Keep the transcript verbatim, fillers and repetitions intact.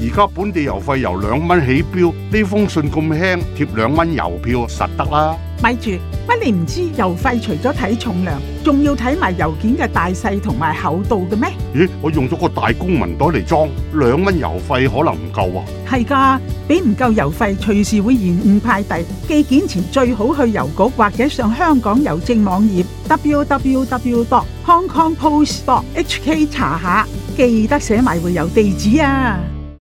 而家本地郵費由兩蚊起標，呢封信咁輕，貼兩蚊郵票實得啦。 咪住，乜你唔知郵費除咗睇重量，仲要睇埋郵件嘅大細同埋厚度嘅咩？ 咦，我用咗個大公文袋嚟裝，兩蚊郵費可能唔夠啊。 係㗎，俾唔夠郵費，隨時會延誤派遞。寄件前最好去郵局或者上香港郵政網頁 double-u double-u double-u dot hong kong post dot h k 查下，記得寫埋回郵地址啊！